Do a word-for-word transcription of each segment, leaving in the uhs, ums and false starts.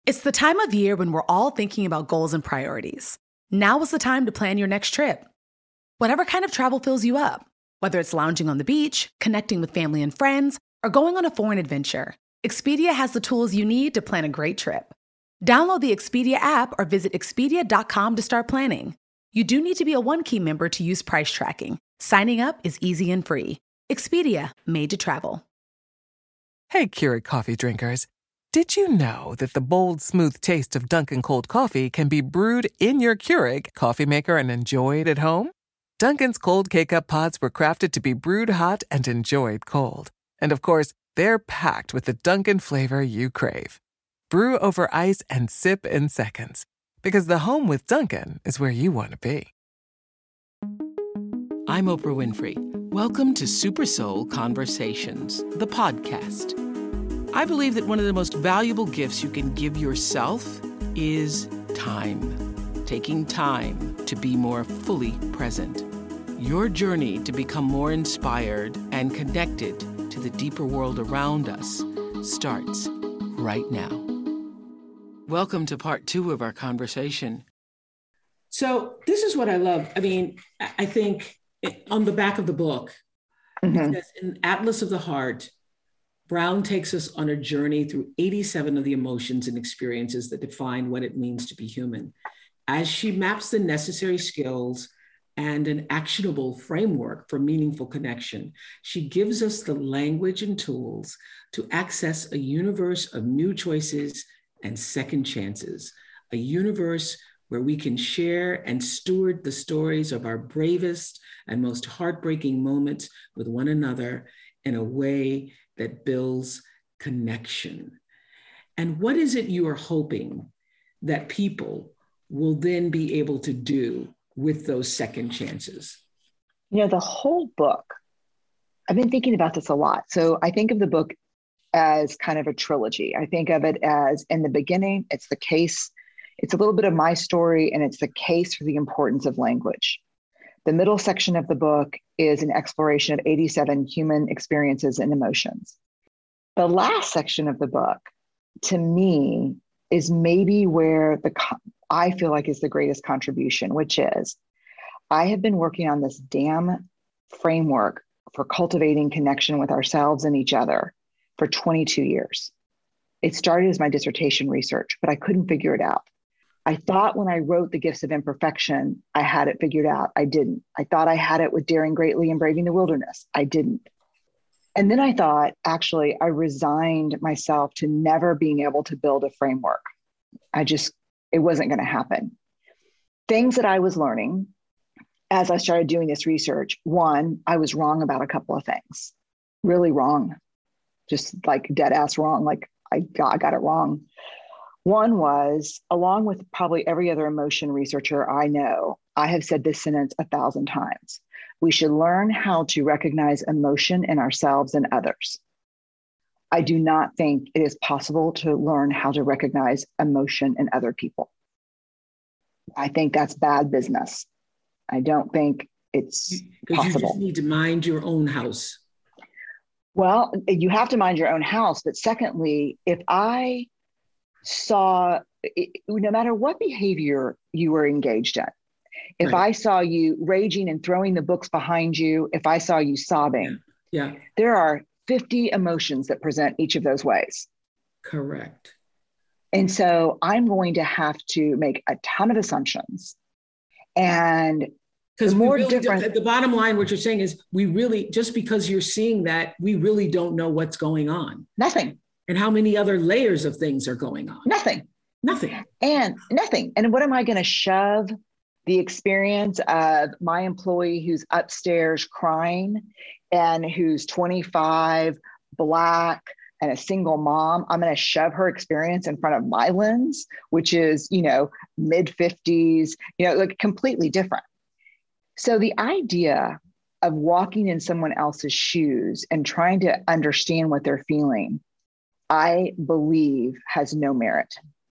It's the time of year when we're all thinking about goals and priorities. Now is the time to plan your next trip. Whatever kind of travel fills you up, whether it's lounging on the beach, connecting with family and friends, or going on a foreign adventure, Expedia has the tools you need to plan a great trip. Download the Expedia app or visit expedia dot com to start planning. You do need to be a One Key member to use price tracking. Signing up is easy and free. Expedia, made to travel. Hey, Keurig coffee drinkers. Did you know that the bold, smooth taste of Dunkin' cold coffee can be brewed in your Keurig coffee maker and enjoyed at home? Dunkin's cold K-Cup pods were crafted to be brewed hot and enjoyed cold. And of course, they're packed with the Dunkin' flavor you crave. Brew over ice and sip in seconds. Because the home with Dunkin' is where you want to be. I'm Oprah Winfrey. Welcome to Super Soul Conversations, the podcast. I believe that one of the most valuable gifts you can give yourself is time. Taking time to be more fully present. Your journey to become more inspired and connected to the deeper world around us starts right now. Welcome to part two of our conversation. So this is what I love. I mean, I think on the back of the book, mm-hmm. it says, in Atlas of the Heart, Brown takes us on a journey through eighty-seven of the emotions and experiences that define what it means to be human. As she maps the necessary skills and an actionable framework for meaningful connection, she gives us the language and tools to access a universe of new choices and second chances, a universe where we can share and steward the stories of our bravest and most heartbreaking moments with one another in a way that builds connection. And what is it you are hoping that people will then be able to do with those second chances? You know, the whole book, I've been thinking about this a lot. So I think of the book as kind of a trilogy. I think of it as, in the beginning, it's the case. It's a little bit of my story, and it's the case for the importance of language. The middle section of the book is an exploration of eighty-seven human experiences and emotions. The last section of the book, to me, is maybe where the I feel like is the greatest contribution, which is I have been working on this damn framework for cultivating connection with ourselves and each other for twenty-two years. It started as my dissertation research, but I couldn't figure it out. I thought when I wrote The Gifts of Imperfection, I had it figured out. I didn't. I thought I had it with Daring Greatly and Braving the Wilderness. I didn't. And then I thought, actually, I resigned myself to never being able to build a framework. I just, it wasn't going to happen. Things that I was learning as I started doing this research, one, I was wrong about a couple of things, really wrong, just like dead ass wrong. Like I got, I got it wrong. One was, along with probably every other emotion researcher I know, I have said this sentence a thousand times. We should learn how to recognize emotion in ourselves and others. I do not think it is possible to learn how to recognize emotion in other people. I think that's bad business. I don't think it's because possible. You just need to mind your own house. Well, you have to mind your own house. But secondly, if I saw, no matter what behavior you were engaged in, if right. I saw you raging and throwing the books behind you, if I saw you sobbing, yeah. yeah. there are fifty emotions that present each of those ways. Correct. And so I'm going to have to make a ton of assumptions. And because more really different, the bottom line, what you're saying is we really, just because you're seeing that, we really don't know what's going on. Nothing. And how many other layers of things are going on? Nothing. Nothing. And nothing. And what am I going to shove the experience of my employee who's upstairs crying and who's twenty-five, Black, and a single mom? I'm going to shove her experience in front of my lens, which is, you know, mid fifties, you know, like completely different. So the idea of walking in someone else's shoes and trying to understand what they're feeling, I believe has no merit.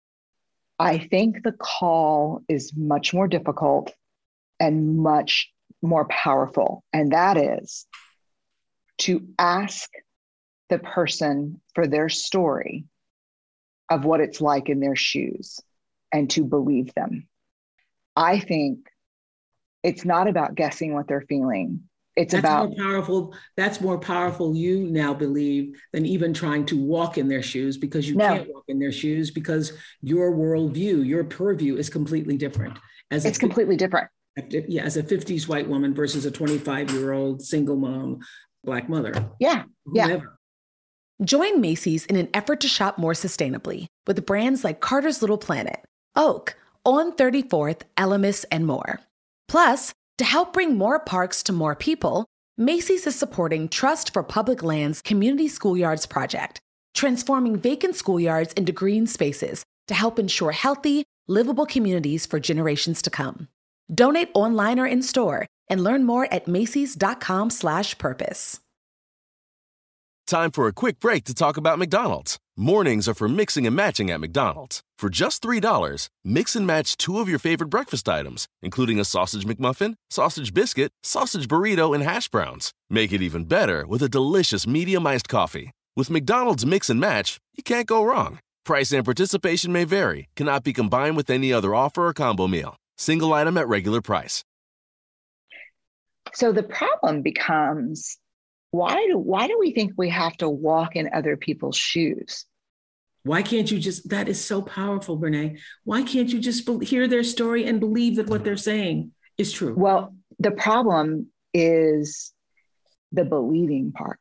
I think the call is much more difficult and much more powerful. And that is to ask the person for their story of what it's like in their shoes and to believe them. I think it's not about guessing what they're feeling. It's That's about more powerful. That's more powerful, you now believe, than even trying to walk in their shoes, because you No. can't walk in their shoes because your worldview, your purview is completely different. As it's a, completely different. Yeah, as a fifties white woman versus a twenty-five-year-old single mom, Black mother. Yeah, yeah. Whoever. Join Macy's in an effort to shop more sustainably with brands like Carter's Little Planet, Oak, On thirty-fourth, Elemis, and more. Plus, to help bring more parks to more people, Macy's is supporting Trust for Public Lands Community Schoolyards Project, transforming vacant schoolyards into green spaces to help ensure healthy, livable communities for generations to come. Donate online or in store and learn more at macys.com slash purpose. Time for a quick break to talk about McDonald's. Mornings are for mixing and matching at McDonald's. For just three dollars, mix and match two of your favorite breakfast items, including a sausage McMuffin, sausage biscuit, sausage burrito, and hash browns. Make it even better with a delicious medium iced coffee. With McDonald's Mix and Match, you can't go wrong. Price and participation may vary. Cannot be combined with any other offer or combo meal. Single item at regular price. So the problem becomes, why do why do we think we have to walk in other people's shoes? Why can't you just, that is so powerful, Brene. Why can't you just be, hear their story and believe that what they're saying is true? Well, the problem is the believing part.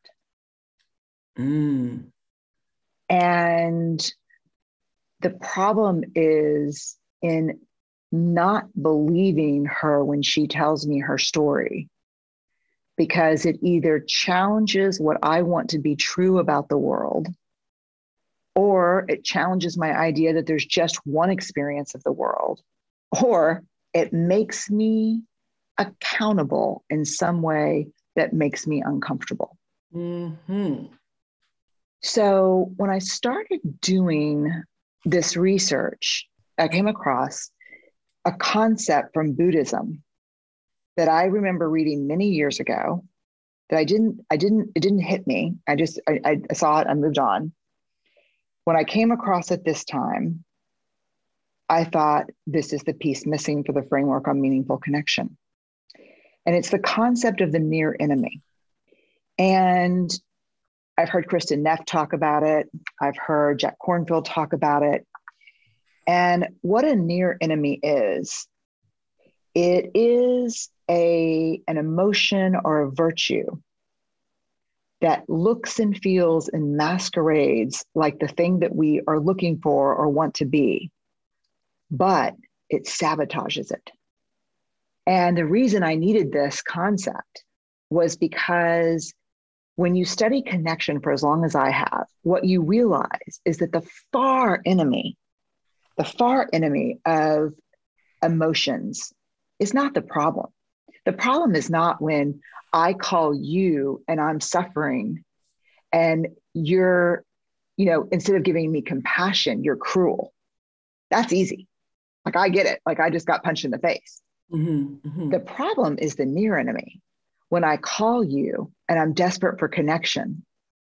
Mm. And the problem is in not believing her when she tells me her story, because it either challenges what I want to be true about the world, or it challenges my idea that there's just one experience of the world, or it makes me accountable in some way that makes me uncomfortable. Mm-hmm. So when I started doing this research, I came across a concept from Buddhism that I remember reading many years ago that I didn't, I didn't, it didn't hit me. I just, I, I saw it, I moved on. When I came across it this time, I thought, this is the piece missing for the framework on meaningful connection. And it's the concept of the near enemy. And I've heard Kristen Neff talk about it. I've heard Jack Kornfield talk about it. And what a near enemy is, it is a, an emotion or a virtue that looks and feels and masquerades like the thing that we are looking for or want to be, but it sabotages it. And the reason I needed this concept was because when you study connection for as long as I have, what you realize is that the far enemy, the far enemy of emotions is not the problem. The problem is not when I call you and I'm suffering and you're, you know, instead of giving me compassion, you're cruel. That's easy. Like, I get it. Like, I just got punched in the face. Mm-hmm, mm-hmm. The problem is the near enemy. When I call you and I'm desperate for connection,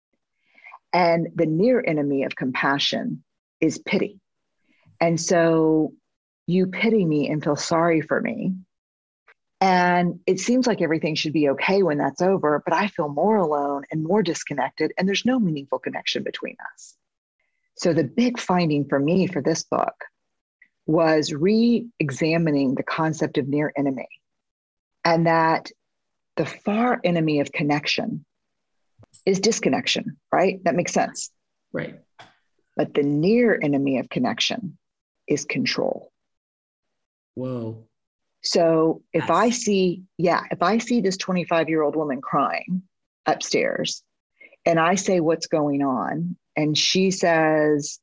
and the near enemy of compassion is pity. And so you pity me and feel sorry for me. And it seems like everything should be okay when that's over, but I feel more alone and more disconnected, and there's no meaningful connection between us. So the big finding for me for this book was re-examining the concept of near enemy, and that the far enemy of connection is disconnection, right? That makes sense. Right. But the near enemy of connection is control. Whoa. So if Yes. I see, yeah, if I see this twenty-five-year-old woman crying upstairs and I say, what's going on? And she says,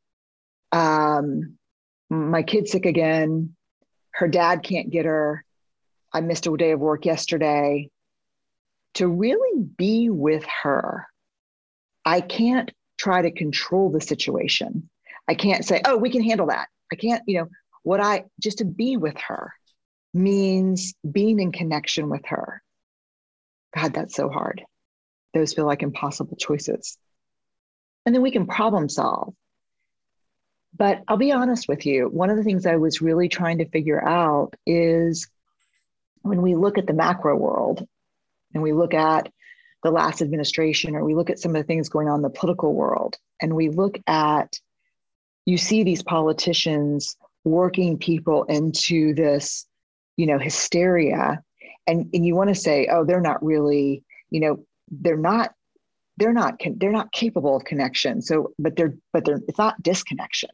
um, my kid's sick again. Her dad can't get her. I missed a day of work yesterday. To really be with her, I can't try to control the situation. I can't say, oh, we can handle that. I can't, you know, what I, just to be with her means being in connection with her. God, that's so hard. Those feel like impossible choices. And then we can problem solve. But I'll be honest with you. One of the things I was really trying to figure out is when we look at the macro world and we look at the last administration, or we look at some of the things going on in the political world, and we look at, you see these politicians working people into this, you know, hysteria. And, and you want to say, oh, they're not really, you know, they're not, they're not, they're not capable of connection. So, but they're, but they're, it's not disconnection.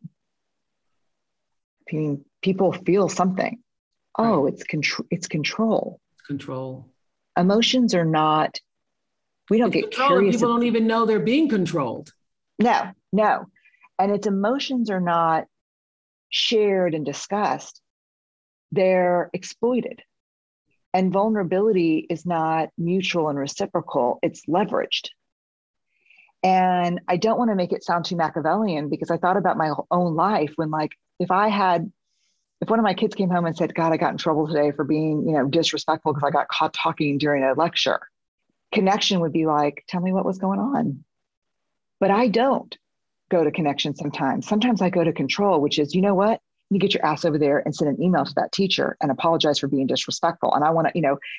I mean, people feel something. Oh, right. it's control, it's control. Control. Emotions are not, we don't it's get control, curious. People don't even know they're being controlled. No, no. And its emotions are not shared and discussed. They're exploited. And vulnerability is not mutual and reciprocal, it's leveraged. And I don't want to make it sound too Machiavellian, because I thought about my own life when, like, if I had, if one of my kids came home and said, God, I got in trouble today for being, you know, disrespectful because I got caught talking during a lecture, connection would be like, tell me what was going on. But I don't go to connection sometimes. Sometimes I go to control, which is, you know what? You get your ass over there and send an email to that teacher and apologize for being disrespectful. And I want to, you know,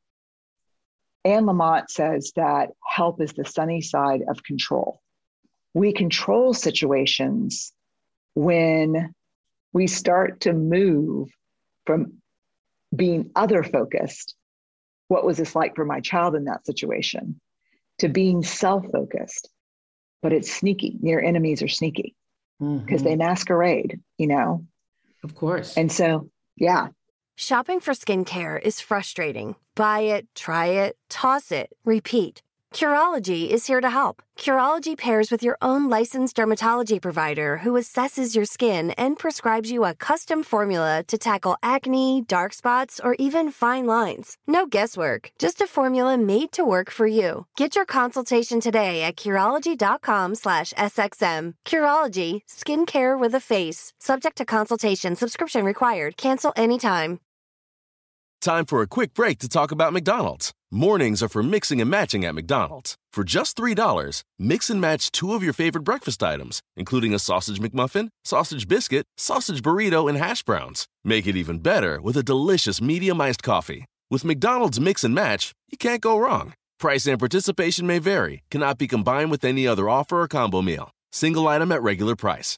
Anne Lamott says that help is the sunny side of control. We control situations when we start to move from being other focused. What was this like for my child in that situation? To being self-focused, but it's sneaky. Your enemies are sneaky because mm-hmm. they masquerade, you know? Of course. And so, yeah. Shopping for skincare is frustrating. Buy it, try it, toss it, repeat. Curology is here to help. Curology pairs with your own licensed dermatology provider who assesses your skin and prescribes you a custom formula to tackle acne, dark spots, or even fine lines. No guesswork, just a formula made to work for you. Get your consultation today at Curology.com slash SXM. Curology, skincare with a face. Subject to consultation, subscription required. Cancel anytime. Time for a quick break to talk about McDonald's. Mornings are for mixing and matching at McDonald's. For just three dollars, mix and match two of your favorite breakfast items, including a sausage McMuffin, sausage biscuit, sausage burrito, and hash browns. Make it even better with a delicious medium iced coffee. With McDonald's Mix and Match, you can't go wrong. Price and participation may vary. Cannot be combined with any other offer or combo meal. Single item at regular price.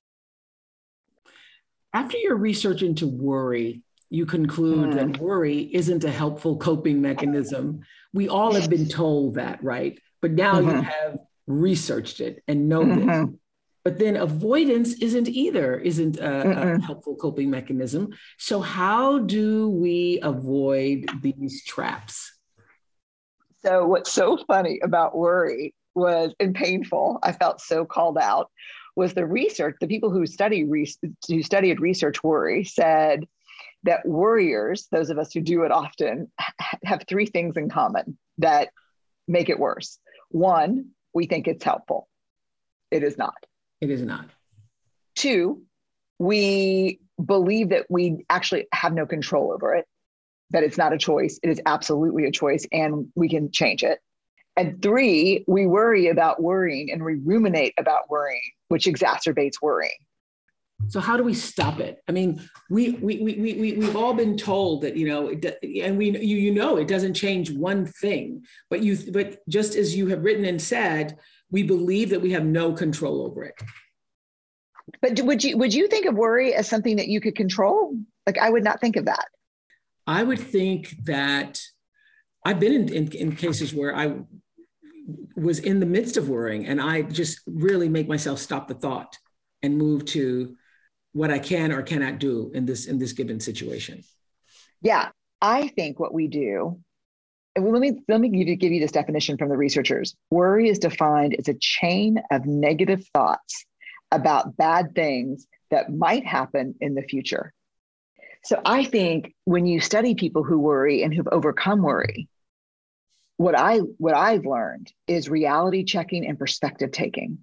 After your research into worry, you conclude mm. that worry isn't a helpful coping mechanism. We all have been told that, right? But now mm-hmm. you have researched it and know mm-hmm. this. But then avoidance isn't either, isn't a, a helpful coping mechanism. So how do we avoid these traps? So what's so funny about worry was, and painful, I felt so called out, was the research, the people who study who studied research worry said that worriers, those of us who do it often, have three things in common that make it worse. One, we think it's helpful. It is not. It is not. Two, we believe that we actually have no control over it, that it's not a choice. It is absolutely a choice and we can change it. And three, we worry about worrying and we ruminate about worrying, which exacerbates worrying. So how do we stop it? I mean, we we we we we've all been told that, you know, it, and we you you know it doesn't change one thing, but you but just as you have written and said, we believe that we have no control over it. But would you would you think of worry as something that you could control? Like, I would not think of that. I would think that I've been in, in, in cases where I was in the midst of worrying, and I just really make myself stop the thought and move to what I can or cannot do in this in this given situation. Yeah, I think what we do, and let me let me give you, give you this definition from the researchers. Worry is defined as a chain of negative thoughts about bad things that might happen in the future. So I think when you study people who worry and who've overcome worry, what I what I've learned is reality checking and perspective taking.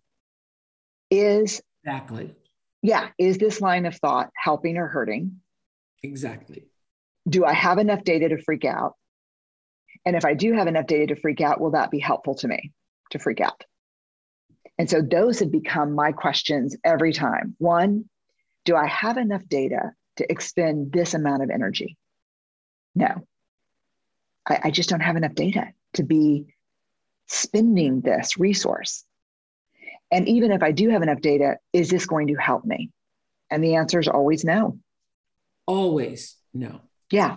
Is exactly. Yeah. Is this line of thought helping or hurting? Exactly. Do I have enough data to freak out? And if I do have enough data to freak out, will that be helpful to me to freak out? And so those have become my questions every time. One, do I have enough data to expend this amount of energy? No, I, I just don't have enough data to be spending this resource. And even if I do have enough data, is this going to help me? And the answer is always no. Always no. Yeah.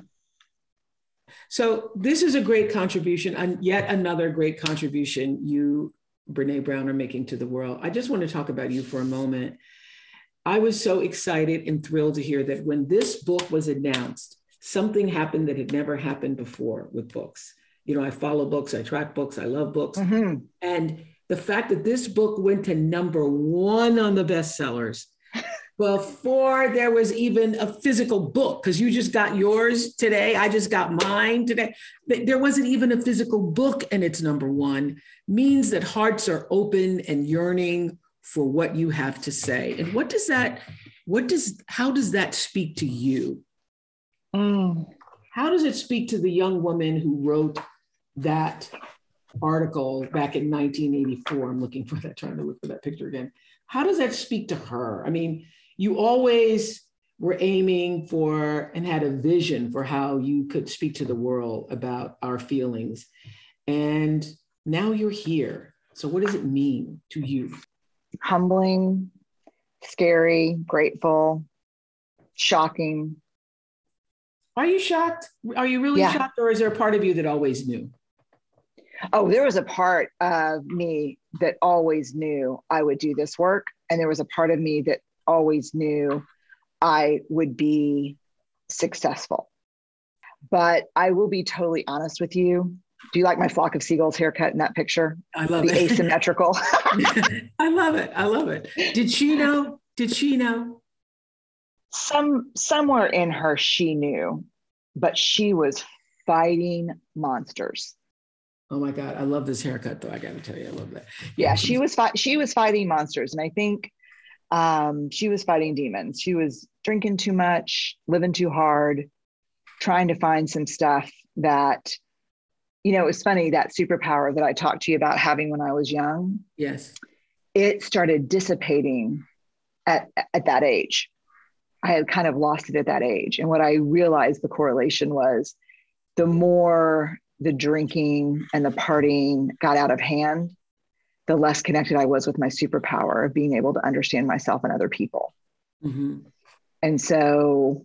So this is a great contribution, and yet another great contribution you, Brené Brown, are making to the world. I just want to talk about you for a moment. I was so excited and thrilled to hear that when this book was announced, something happened that had never happened before with books. You know, I follow books, I track books, I love books. Mm-hmm. And the fact that this book went to number one on the bestsellers before there was even a physical book, because you just got yours today. I just got mine today. There wasn't even a physical book and it's number one, means that hearts are open and yearning for what you have to say. And what does that, what does, how does that speak to you? Mm. How does it speak to the young woman who wrote that article back in nineteen eighty-four? I'm looking for that, trying to look for that picture again. How does that speak to her? I mean, you always were aiming for and had a vision for how you could speak to the world about our feelings. And now you're here. So what does it mean to you? Humbling, scary, grateful, shocking. Are you shocked? Are you really yeah. shocked? Or is there a part of you that always knew? Oh, there was a part of me that always knew I would do this work. And there was a part of me that always knew I would be successful. But I will be totally honest with you. Do you like my flock of seagulls haircut in that picture? I love the it. Asymmetrical. I love it. I love it. Did she know? Did she know? Some somewhere in her, she knew, but she was fighting monsters. Oh my God. I love this haircut though. I got to tell you, I love that. Yeah, she was, fi- she was fighting monsters. And I think um, she was fighting demons. She was drinking too much, living too hard, trying to find some stuff that, you know, it was funny, that superpower that I talked to you about having when I was young. Yes. It started dissipating at, at that age. I had kind of lost it at that age. And what I realized the correlation was, the more the drinking and the partying got out of hand, the less connected I was with my superpower of being able to understand myself and other people. Mm-hmm. And so,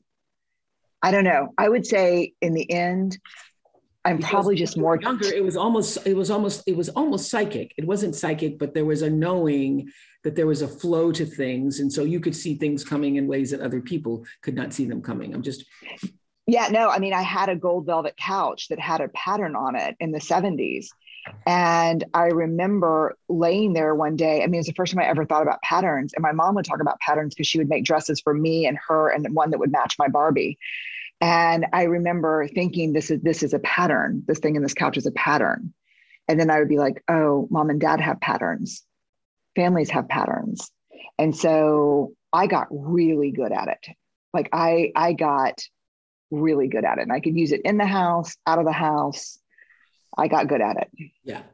I don't know, I would say in the end, I'm because probably just more younger. It was almost, it was almost, it was almost psychic. It wasn't psychic, but there was a knowing that there was a flow to things. And so you could see things coming in ways that other people could not see them coming. I'm just. Yeah, no, I mean, I had a gold velvet couch that had a pattern on it in the seventies. And I remember laying there one day. I mean, it was the first time I ever thought about patterns. And my mom would talk about patterns because she would make dresses for me and her, and one that would match my Barbie. And I remember thinking, this is, this is a pattern. This thing in this couch is a pattern. And then I would be like, oh, mom and dad have patterns. Families have patterns. And so I got really good at it. Like I, I got really good at it. And I could use it in the house, out of the house. I got good at it. Yeah.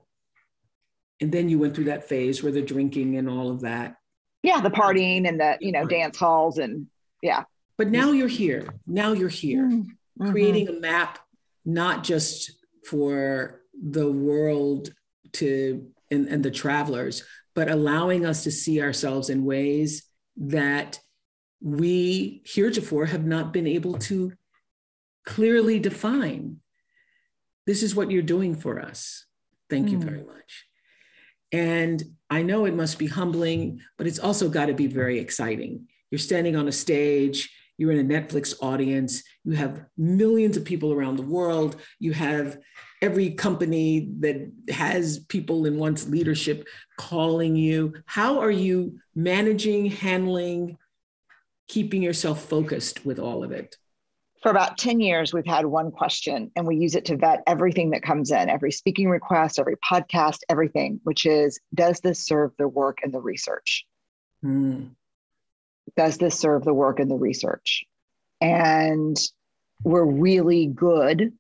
And then you went through that phase where the drinking and all of that. Yeah. The partying and the, you know, dance halls and yeah. But now you're here. Now you're here, mm-hmm. creating a map, not just for the world to and, and the travelers, but allowing us to see ourselves in ways that we heretofore have not been able to clearly define. This is what you're doing for us. Thank mm. you very much. And I know it must be humbling, but it's also got to be very exciting. You're standing on a stage. You're in a Netflix audience. You have millions of people around the world. You have every company that has people in one's leadership calling you. How are you managing, handling, keeping yourself focused with all of it? For about ten years, we've had one question, and we use it to vet everything that comes in, every speaking request, every podcast, everything, which is, does this serve the work and the research? Mm. Does this serve the work and the research? And we're really good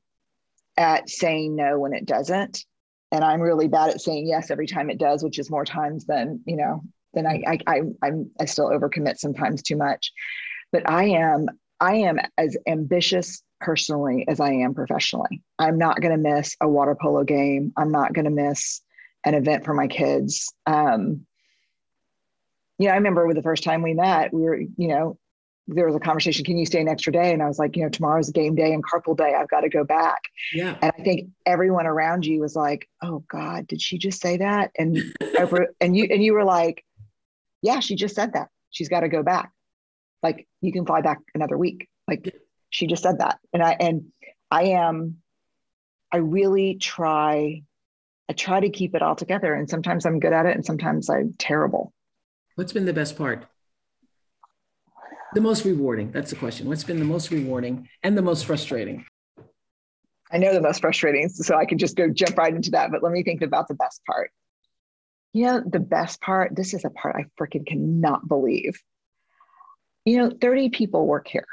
at saying no when it doesn't. And I'm really bad at saying yes every time it does, which is more times than, you know, than I, I, I, I'm, I still overcommit sometimes too much. but I am, I am as ambitious personally as I am professionally. I'm not going to miss a water polo game. I'm not going to miss an event for my kids. Um, you know, I remember with the first time we met, we were, you know, there was a conversation, can you stay an extra day? And I was like, you know, tomorrow's game day and carpool day. I've got to go back. Yeah. And I think everyone around you was like, oh God, did she just say that? And over, and you, and you were like, yeah, she just said that. She's got to go back. Like, you can fly back another week. Like, she just said that. And I, and I am, I really try, I try to keep it all together. And sometimes I'm good at it and sometimes I'm terrible. What's been the best part? The most rewarding? That's the question. What's been the most rewarding and the most frustrating? I know the most frustrating, so I can just go jump right into that. But let me think about the best part. You know, the best part, this is a part I freaking cannot believe. You know, thirty people work here.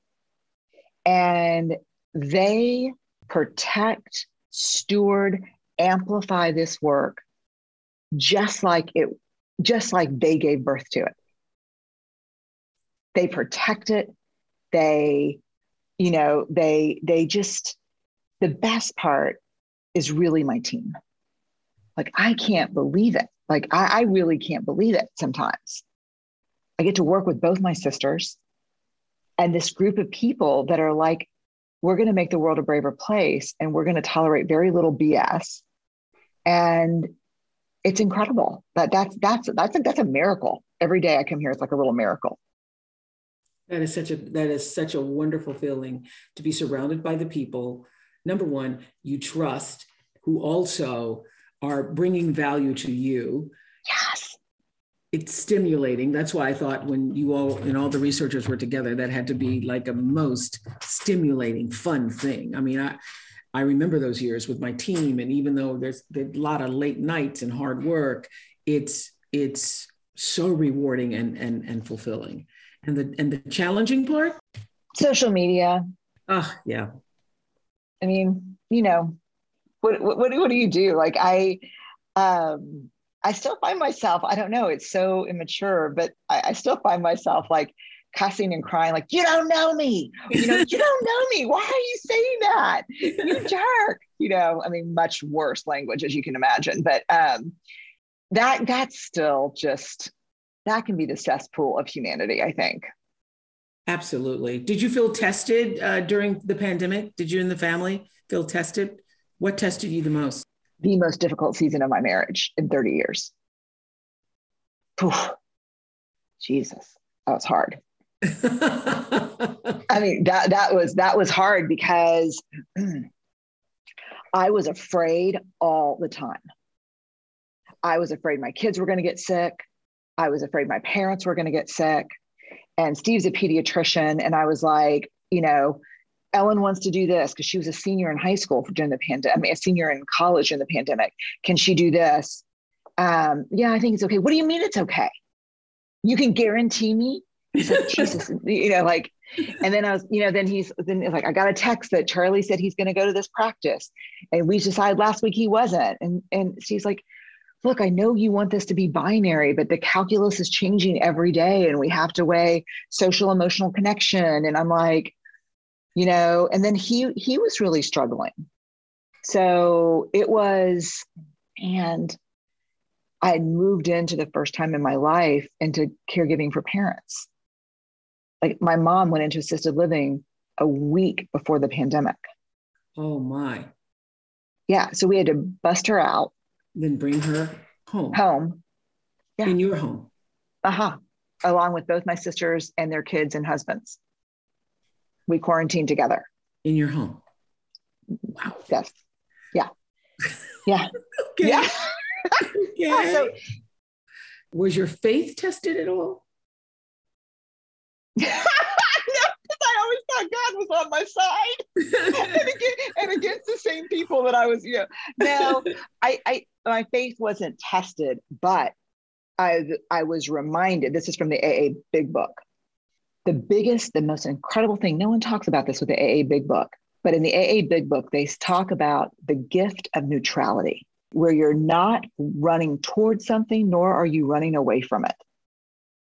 And they protect, steward, amplify this work just like it, just like they gave birth to it. They protect it. They, you know, they, they just, the best part is really my team. Like, I can't believe it. Like, I, I really can't believe it sometimes. I get to work with both my sisters and this group of people that are like, we're going to make the world a braver place and we're going to tolerate very little B S. And it's incredible. That that's, that's, that's, a, that's a miracle. Every day I come here, it's like a little miracle. That is such a, that is such a wonderful feeling to be surrounded by the people, number one, you trust, who also are bringing value to you. Yes. It's stimulating. That's why I thought when you all and all the researchers were together, that had to be like a most stimulating, fun thing. I mean, I, I remember those years with my team, and even though there's, there's a lot of late nights and hard work, it's it's so rewarding and and and fulfilling. And the and the challenging part, social media. Oh yeah. I mean, you know, what what what do, what do you do? Like I, um. I still find myself, I don't know, it's so immature, but I, I still find myself like cussing and crying, like, you don't know me, you know, you don't know me. Why are you saying that? You jerk, you know, I mean, much worse language, as you can imagine, but um, that that's still just, that can be the cesspool of humanity, I think. Absolutely. Did you feel tested uh, during the pandemic? Did you and the family feel tested? What tested you the most? The most difficult season of my marriage in thirty years. Poof. Jesus, that was hard. I mean, that that was that was hard because I was afraid all the time. I was afraid my kids were going to get sick. I was afraid my parents were going to get sick. And Steve's a pediatrician, and I was like, you know, Ellen wants to do this because she was a senior in high school during the pandemic. I mean, a senior in college in the pandemic. Can she do this? Um, yeah, I think it's okay. What do you mean it's okay? You can guarantee me? He's like, Jesus, you know, like, and then I was, you know, then he's, then it's like, I got a text that Charlie said he's going to go to this practice. And we decided last week he wasn't. And, and she's like, look, I know you want this to be binary, but the calculus is changing every day and we have to weigh social emotional connection. And I'm like, you know, and then he, he was really struggling. So it was, and I had moved into the first time in my life into caregiving for parents. Like my mom went into assisted living a week before the pandemic. Oh my. Yeah. So we had to bust her out. Then bring her home. Home. Yeah. In your home. Uh-huh. Along with both my sisters and their kids and husbands. We quarantined together. In your home. Wow. Yes. Yeah. Yeah. Okay. Yeah. Okay. Yeah, so, was your faith tested at all? No, because I always thought God was on my side and, against, and against the same people that I was, you know. No, I, I, my faith wasn't tested, but I, I was reminded, this is from the A A Big Book. The biggest, the most incredible thing, no one talks about this with the A A Big Book, but in the A A Big Book, they talk about the gift of neutrality, where you're not running towards something, nor are you running away from it.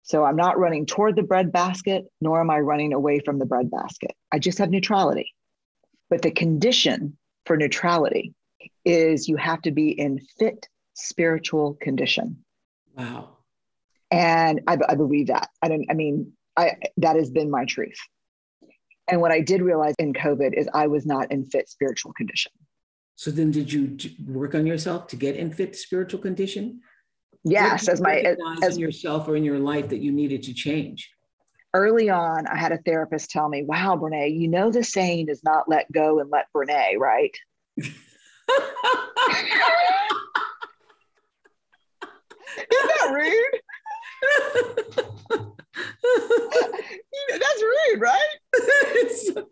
So I'm not running toward the breadbasket, nor am I running away from the breadbasket. I just have neutrality. But the condition for neutrality is you have to be in fit spiritual condition. Wow. And I, I believe that. I don't, I mean, I, that has been my truth. And what I did realize in COVID is I was not in fit spiritual condition. So then did you work on yourself to get in fit spiritual condition? Yes, as my, as in yourself or in your life that you needed to change. Early on, I had a therapist tell me, wow, Brene, you know, the saying is not let go and let Brene, right? Isn't that rude? That's rude, right? so,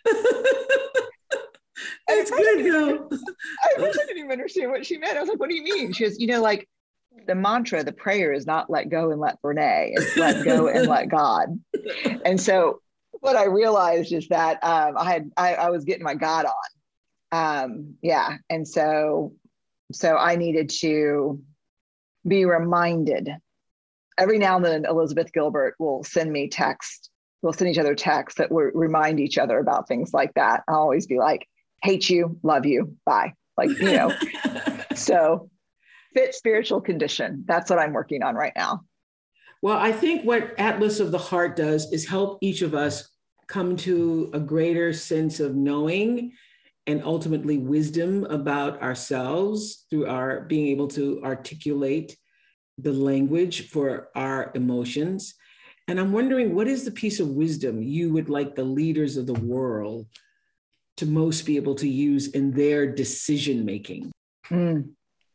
it's good though. I really didn't even understand what she meant. I was like, what do you mean? She was, you know, like the mantra, the prayer is not let go and let Brene, it's let go and let God. And so what I realized is that um, I had, I, I was getting my God on. Um, yeah. And so, so I needed to be reminded. Every now and then, Elizabeth Gilbert will send me text. We'll send each other texts that will remind each other about things like that. I'll always be like, hate you, love you, bye. Like, you know, so fit spiritual condition. That's what I'm working on right now. Well, I think what Atlas of the Heart does is help each of us come to a greater sense of knowing and ultimately wisdom about ourselves through our being able to articulate the language for our emotions. And I'm wondering, what is the piece of wisdom you would like the leaders of the world to most be able to use in their decision-making? Mm.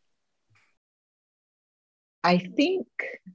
I think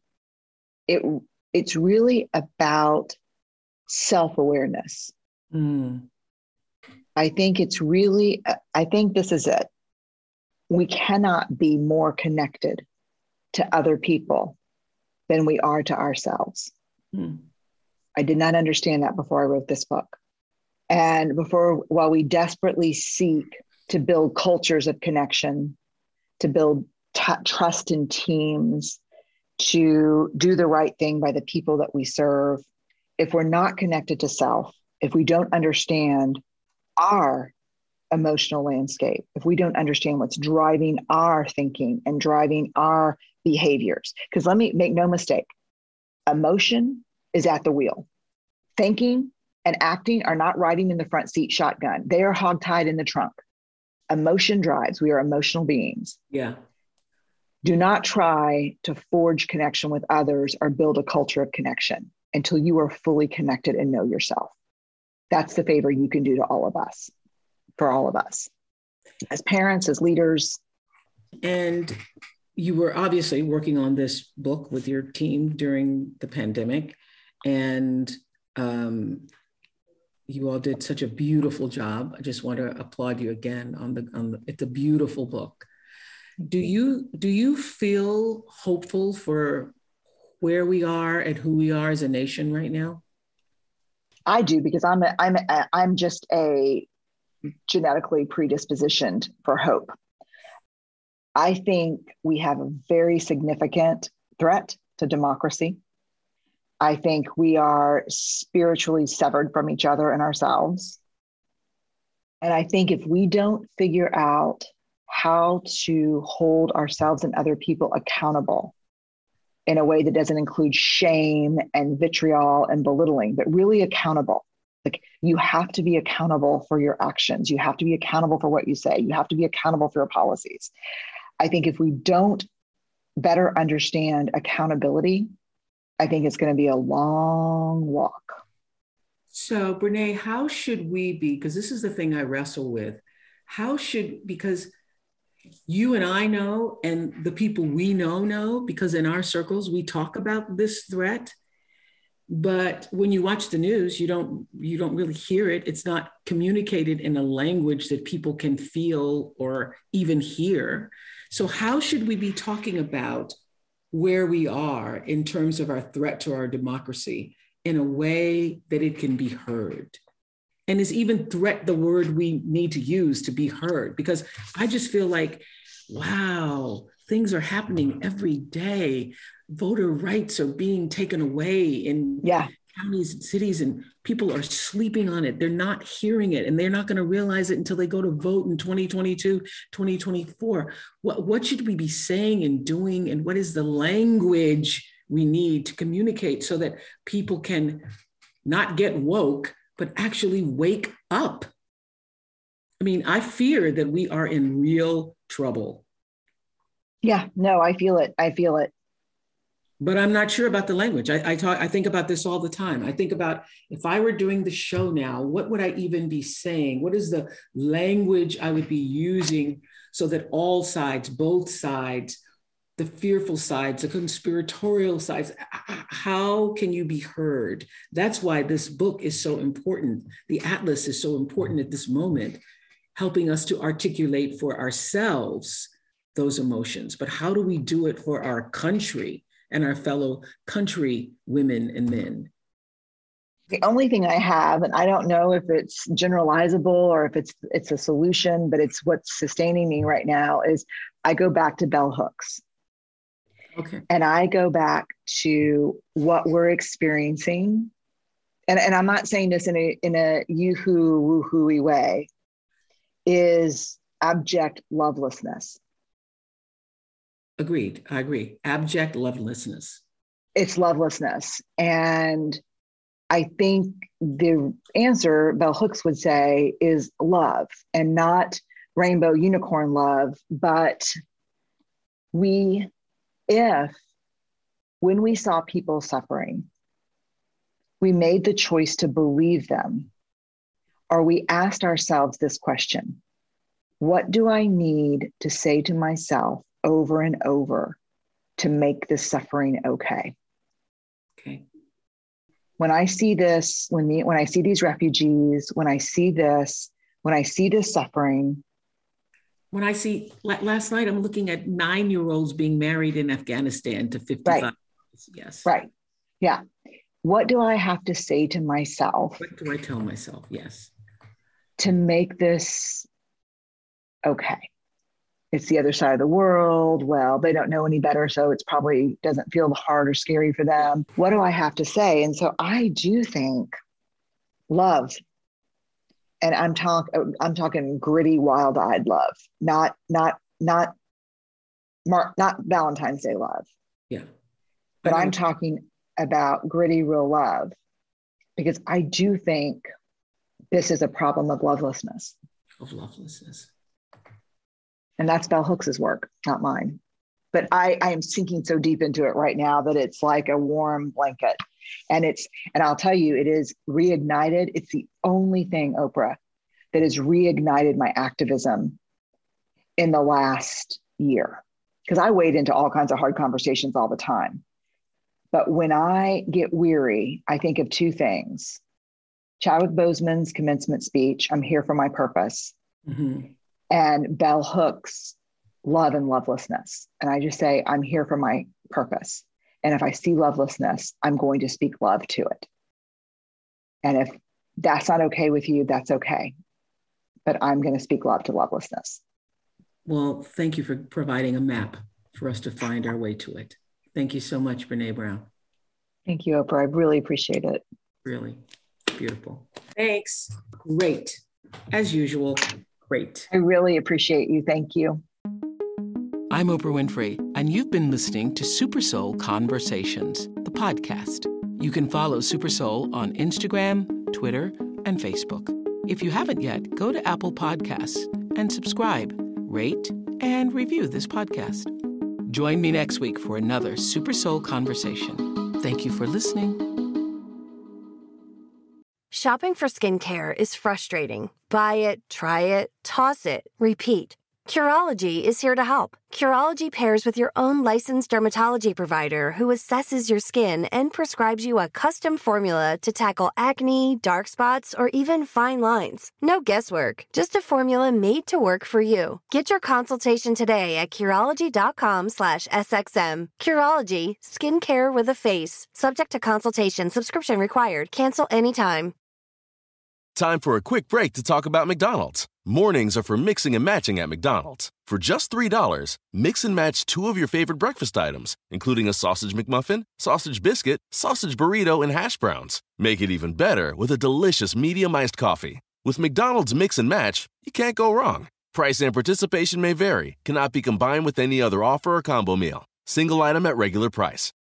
it it's really about self-awareness. Mm. I think it's really, I think this is it. We cannot be more connected to other people than we are to ourselves. Mm. I did not understand that before I wrote this book. And before, while we desperately seek to build cultures of connection, to build t- trust in teams, to do the right thing by the people that we serve, if we're not connected to self, if we don't understand our emotional landscape, if we don't understand what's driving our thinking and driving our behaviors, because let me make no mistake, emotion is at the wheel. Thinking and acting are not riding in the front seat shotgun. They are hogtied in the trunk. Emotion drives. We are emotional beings. Yeah. Do not try to forge connection with others or build a culture of connection until you are fully connected and know yourself. That's the favor you can do to all of us, for all of us, as parents, as leaders. And you were obviously working on this book with your team during the pandemic, and um, you all did such a beautiful job. I just want to applaud you again on the, on the, it's a beautiful book. Do you, do you feel hopeful for where we are and who we are as a nation right now? I do, because I'm a, I'm a, I'm just a genetically predispositioned for hope. I think we have a very significant threat to democracy. I think we are spiritually severed from each other and ourselves. And I think if we don't figure out how to hold ourselves and other people accountable in a way that doesn't include shame and vitriol and belittling, but really accountable. Like, you have to be accountable for your actions. You have to be accountable for what you say. You have to be accountable for your policies. I think if we don't better understand accountability, I think it's going to be a long walk. So, Brene, how should we be, because this is the thing I wrestle with, how should, because you and I know, and the people we know know, because in our circles, we talk about this threat. But when you watch the news, you don't, you don't really hear it. It's not communicated in a language that people can feel or even hear. So how should we be talking about where we are in terms of our threat to our democracy in a way that it can be heard? And is even threat the word we need to use to be heard? Because I just feel like, wow, things are happening every day. voter rights are being taken away in yeah. counties and cities, and people are sleeping on it. They're not hearing it, and they're not going to realize it until they go to vote in twenty twenty-two, twenty twenty-four. What, what should we be saying and doing, and what is the language we need to communicate so that people can not get woke, but actually wake up? I mean, I fear that we are in real trouble. Yeah, no, I feel it. I feel it. But I'm not sure about the language. I, I talk, I think about this all the time. I think about, if I were doing the show now, what would I even be saying? What is the language I would be using so that all sides, both sides, the fearful sides, the conspiratorial sides, how can you be heard? That's why this book is so important. The Atlas is so important at this moment, helping us to articulate for ourselves those emotions. But how do we do it for our country and our fellow country women and men? The only thing I have, and I don't know if it's generalizable or if it's it's a solution, but it's what's sustaining me right now, is I go back to bell hooks. Okay. And I go back to what we're experiencing. And, and I'm not saying this in a in a yoo-hoo, woo-hoo-y way, is abject lovelessness. Agreed. I agree. Abject lovelessness. It's lovelessness. And I think the answer, bell hooks would say, is love, and not rainbow unicorn love. But we, if when we saw people suffering, we made the choice to believe them, or we asked ourselves this question: what do I need to say to myself over and over to make this suffering okay? Okay. When I see this, when the, when I see these refugees, when I see this, when I see this suffering. When I see, last night, I'm looking at nine-year-olds being married in Afghanistan to fifty-five. Right. Yes. Right. Yeah. What do I have to say to myself? What do I tell myself? Yes. To make this okay. It's the other side of the world. Well, they don't know any better, so it's probably doesn't feel hard or scary for them. What do I have to say? And so I do think love, and I'm talk I'm talking gritty, wild-eyed love, not not not Mar- not Valentine's Day love. Yeah, but I'm talking about gritty, real love, because I do think this is a problem of lovelessness. Of lovelessness. And that's bell hooks' work, not mine. But I, I am sinking so deep into it right now that it's like a warm blanket. And it's, and I'll tell you, it is reignited. It's the only thing, Oprah, that has reignited my activism in the last year. Because I wade into all kinds of hard conversations all the time. But when I get weary, I think of two things. Chadwick Boseman's commencement speech, I'm here for my purpose. Mm-hmm. And bell hooks, love and lovelessness. And I just say, I'm here for my purpose. And if I see lovelessness, I'm going to speak love to it. And if that's not okay with you, that's okay. But I'm going to speak love to lovelessness. Well, thank you for providing a map for us to find our way to it. Thank you so much, Brené Brown. Thank you, Oprah. I really appreciate it. Really beautiful. Thanks. Great. As usual. Great. I really appreciate you. Thank you. I'm Oprah Winfrey, and you've been listening to Super Soul Conversations, the podcast. You can follow Super Soul on Instagram, Twitter, and Facebook. If you haven't yet, go to Apple Podcasts and subscribe, rate, and review this podcast. Join me next week for another Super Soul Conversation. Thank you for listening. Shopping for skincare is frustrating. Buy it, try it, toss it, repeat. Curology is here to help. Curology pairs with your own licensed dermatology provider who assesses your skin and prescribes you a custom formula to tackle acne, dark spots, or even fine lines. No guesswork, just a formula made to work for you. Get your consultation today at Curology.com slash SXM. Curology, skincare with a face. Subject to consultation, subscription required. Cancel anytime. Time for a quick break to talk about McDonald's. Mornings are for mixing and matching at McDonald's. For just three dollars, mix and match two of your favorite breakfast items, including a sausage McMuffin, sausage biscuit, sausage burrito, and hash browns. Make it even better with a delicious medium iced coffee. With McDonald's Mix and Match, you can't go wrong. Price and participation may vary, cannot be combined with any other offer or combo meal. Single item at regular price.